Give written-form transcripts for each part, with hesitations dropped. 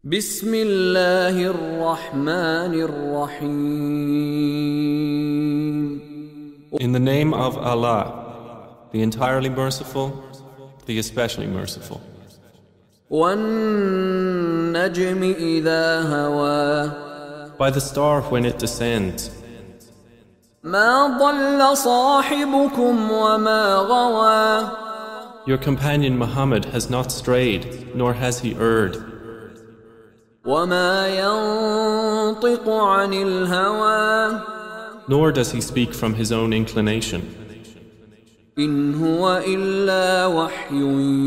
بسم الله الرحمن الرحيم. In the name of Allah, the entirely merciful, the especially merciful. والنجم إذا هوى. By the star when it descends. ما ضل صاحبكم وما غوى. Your companion Muhammad has not strayed, nor has he erred. وما ينطق عن الهوى. Nor does he speak from his own inclination. إن هو إلا وحي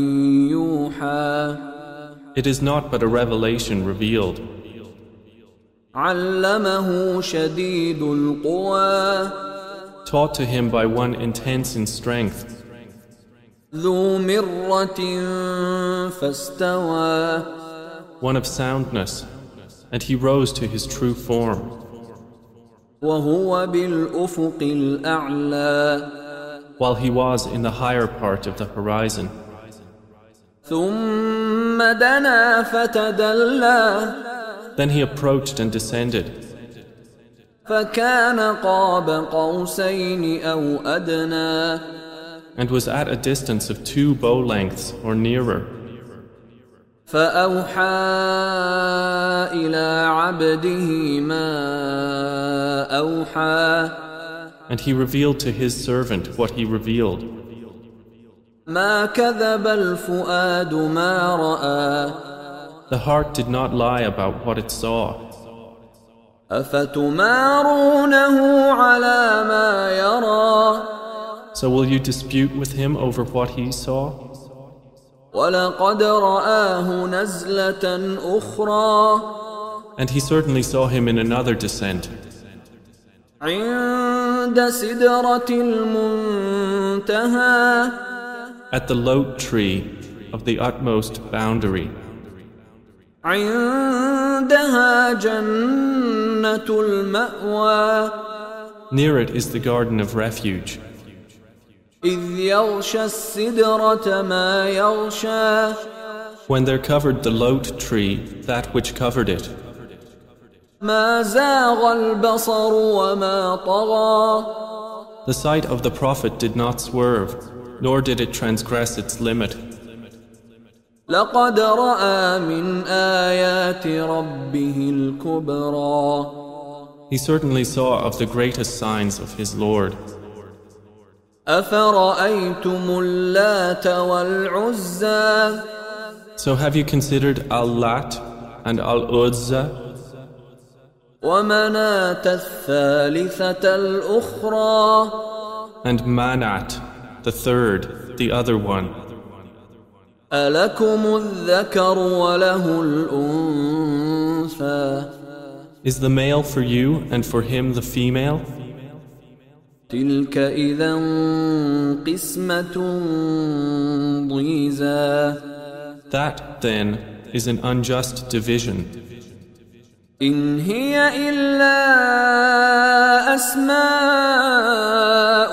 يوحى. It is not but a revelation revealed. علمه شديد القوى. Taught to him by one intense in strength. ذو مرة فاستوى. One of soundness, and he rose to his true form. وهو بالأفق الأعلى. While he was in the higher part of the horizon. ثم دنا فتدلى. Then he approached and descended. فكان قاب قوسين أو أدنى. And was at a distance of 2 bow lengths or nearer. فأوحى إلى عبده ما أوحى. And he revealed to his servant what he revealed. ما كذب الفؤاد ما رأى. The heart did not lie about what it saw. أفتمارونه على ما يرى. So will you dispute with him over what he saw? ولقد رآه نزلة أخرى. And he certainly saw him in another descent. عند سدرة المنتهى. At the lote tree of the utmost boundary. عندها جنة المأوى. Near it is the garden of refuge. إذ يغشى السدرة ما يغشى. When there covered the lote tree that which covered it. ما زاغ البصر وما طغى. The sight of the Prophet did not swerve, nor did it transgress its limit. لقد رأى من آيات ربه الكبرى. He certainly saw of the greatest signs of his Lord. أفرأيتم اللات والعزى. So have you considered Al-Lat and Al-Uzza ومناة الثالثة الأخرى. and Manat, the third, the other one? ألكم الذكر وله الأنثى. Is the male for you and for him the female? تلك إذا قسمة ضيزى. That, then, is an unjust division. إن هي إلا أسماء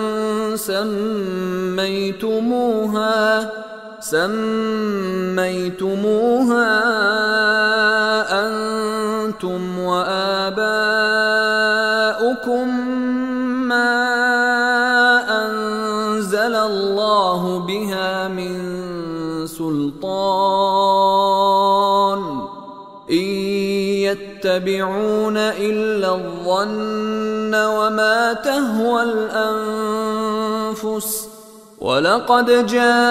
سميتموها أنتم وآباؤكم ما أنزل الله بها من سلطان. إن يتبعون إلا الظن وما تهوى الأنفس. ولقد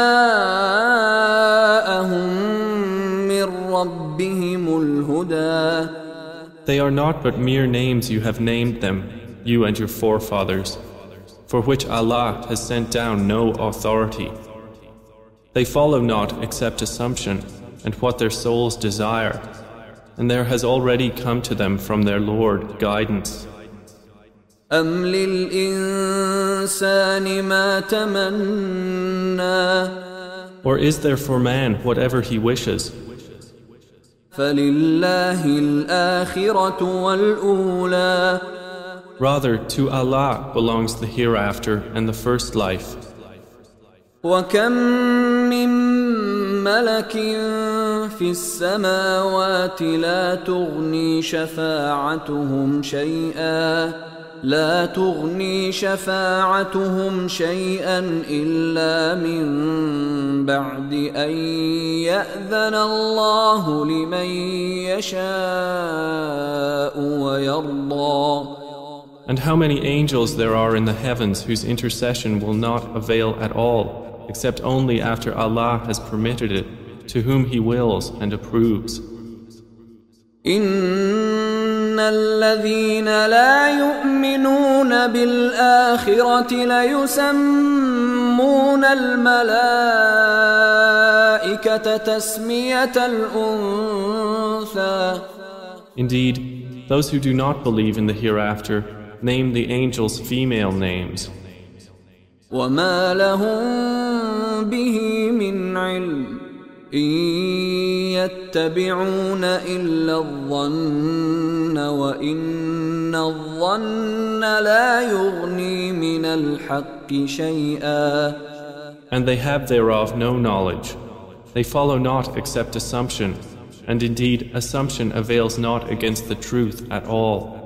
جاءهم من ربهم الهدى. They are not but mere names you have named them, you and your forefathers, for which Allah has sent down no authority. They follow not except assumption and what their souls desire, and there has already come to them from their Lord guidance. أم للإنسان ما تمنى. Or is there for man whatever he wishes? فلله الآخرة والأولى. Rather, to Allah belongs the hereafter and the first life. وكم من ملك في السماوات لا تغني شفاعتهم شيئا إلا من بعد أن يأذن الله لمن يشاء ويرضى. And how many angels there are in the heavens whose intercession will not avail at all, except only after Allah has permitted it to whom He wills and approves. إن الذين لا يؤمنون بالآخرة ليسمون الملائكة تسمية الأنثى. Indeed, those who do not believe in the hereafter name the angels female names. وما لهم به من علم إن يتبعون إلا الظن وإن الظن لا يغني من الحق شيئا. And they have thereof no knowledge. They follow not except assumption, and indeed assumption avails not against the truth at all.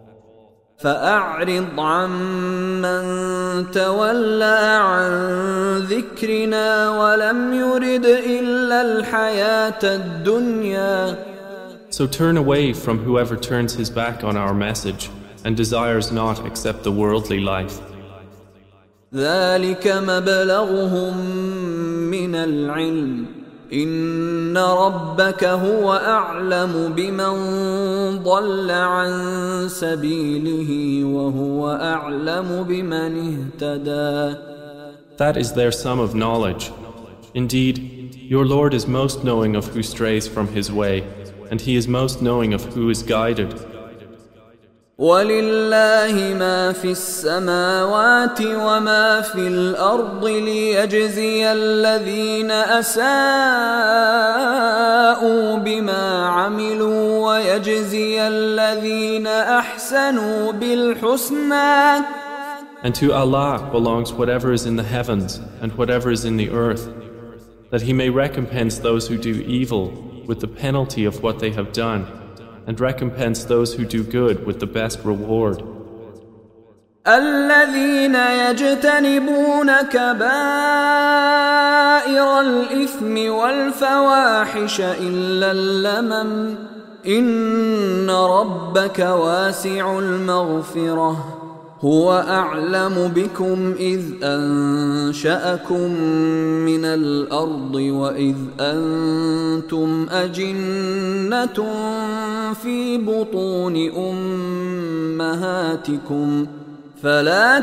فأعرض عمن تولى عن ذكرنا ولم يرد إلا الحياة الدنيا. So turn away from whoever turns his back on our message and desires not except the worldly life. ذلك مبلغهم من العلم إن ربك هو أعلم بمن ضل عن سبيله وهو أعلم بمن اهتدى. That is their sum of knowledge. Indeed, your Lord is most knowing of who strays from his way, and he is most knowing of who is guided. ولله ما في السماوات وما في الأرض ليجزي الذين أساءوا بما عملوا ويجزي الذين أحسنوا بالحسنى. And to Allah belongs whatever is in the heavens and whatever is in the earth, that He may recompense those who do evil with the penalty of what they have done, and recompense those who do good with the best reward. الذين يجتنبون كبائر الإثم والفواحش إلا اللمم إن ربك واسع المغفرة هو أعلم بكم إذ أنشأكم من الأرض وإذ أنتم أجنة في بطون أمهاتكم فلا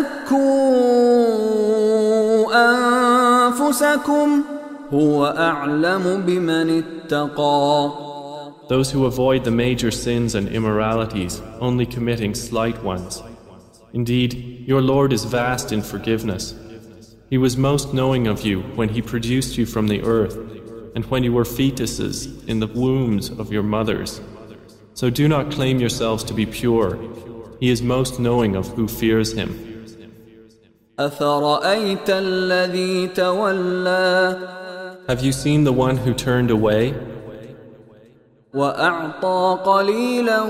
تزكوا أنفسكم هو أعلم بمن اتقى. Those who avoid the major sins and immoralities, only committing slight ones. Indeed, your Lord is vast in forgiveness. He was most knowing of you when He produced you from the earth and when you were fetuses in the wombs of your mothers. So do not claim yourselves to be pure. He is most knowing of who fears Him. أفرأيت الذي تولى Have you seen the one who turned away وأعطى قليلا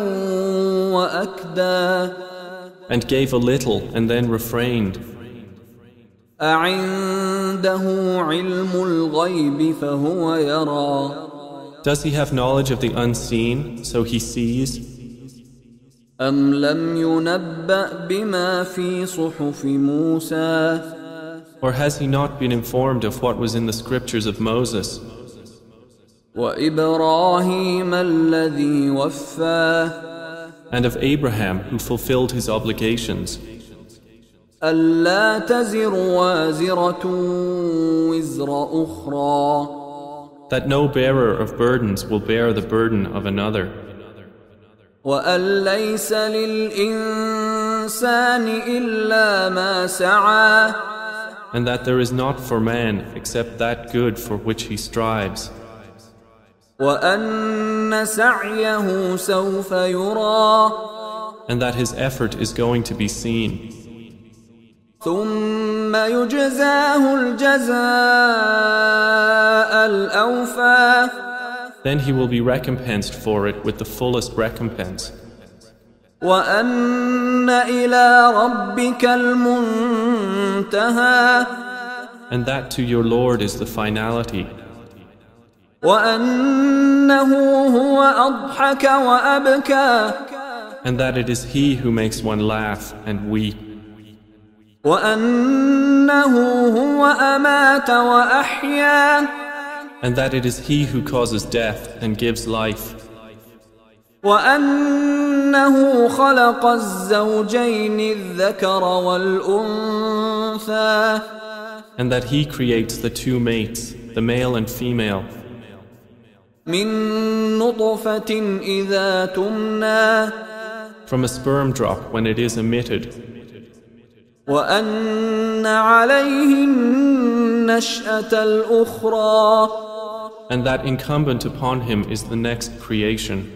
وأكدى and gave a little and then refrained? أعنده علم الغيب فهو يرى Does he have knowledge of the unseen, so he sees? أم لم ينبأ بما في صحف موسى Or has he not been informed of what was in the scriptures of Moses وإبراهيم الذي وفى and of Abraham who fulfilled his obligations? ألا تزر وازرة وزر أخرى That no bearer of burdens will bear the burden of another. وأن ليس للإنسان إلا ما سعى And that there is not for man except that good for which he strives. وأن سعيه سوف يرى And that his effort is going to be seen. ثم يجزاه الجزاء الأوفى Then he will be recompensed for it with the fullest recompense. وأن إلى ربك المنتهى And that to your Lord is the finality. وأنه هو أضحك وأبكى And that it is He who makes one laugh and weep. وأنه هو أمات وأحيا And that it is He who causes death and gives life. وأنه خلق الزوجين الذكر والأنثى And that He creates the two mates, the male and female, من نطفة إذا تمنى from a sperm drop when it is emitted. وأن عليه النشأة الأخرى And that incumbent upon Him is the next creation.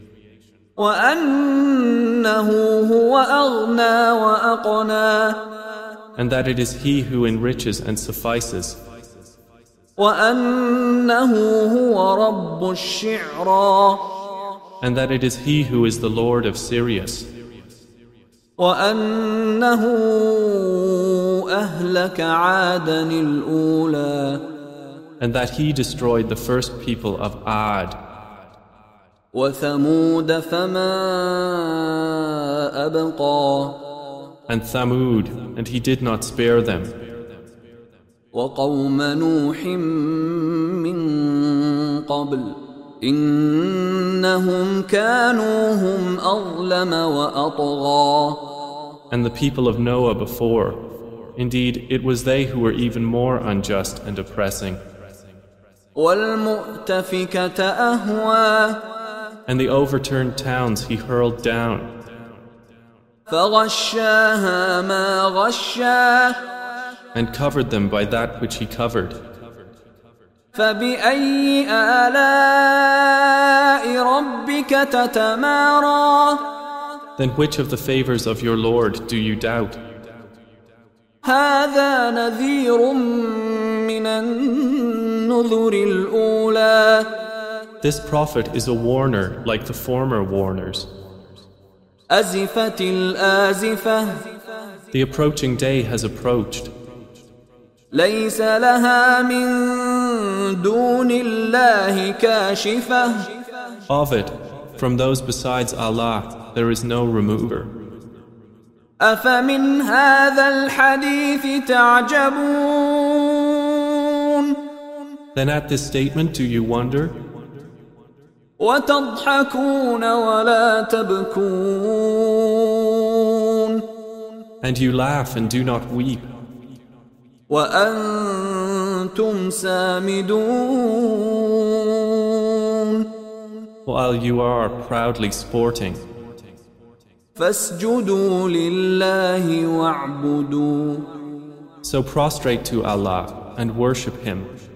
وأنه هو أغنى وأقنى And that it is He who enriches and suffices. وأنه هو رب الشعرى And that it is He who is the Lord of Sirius. وأنه أهلك عادا الأولى And that He destroyed the first people of Ad. وثمود فما أبقى And Thamud, and He did not spare them. وقوم نوح من قبل إنهم كانوا هم أظلم وأطغى And the people of Noah before. Indeed, it was they who were even more unjust and oppressing. والمؤتفكة أهوى And the overturned towns He hurled down. فغشاها ما غشا And covered them by that which He covered. فبأي آلاء ربك تتمارى Then which of the favors of your Lord do you doubt? هذا نذير من النذر الأولى This prophet is a warner like the former warners. أزفت الآزفة The approaching day has approached. ليس لها من دون الله كاشفة Of it, from those besides Allah, there is no remover. أفمن هذا الحديث تعجبون Then at this statement do you wonder? وتضحكون ولا تبكون And you laugh and do not weep, وأنتم سامدون while you are proudly sporting. فاسجدوا لله واعبدوا So prostrate to Allah and worship Him.